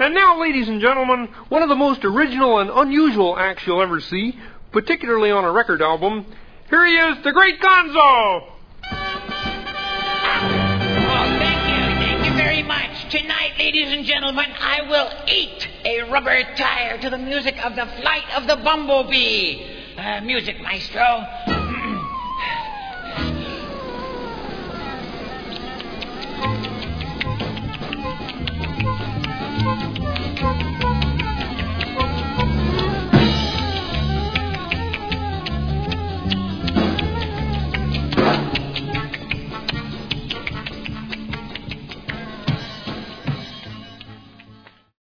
And now, ladies and gentlemen, one of the most original and unusual acts you'll ever see, particularly on a record album. Here he is, the Great Gonzo! Oh, thank you very much. Tonight, ladies and gentlemen, I will eat a rubber tire to the music of the Flight of the Bumblebee. Music, maestro.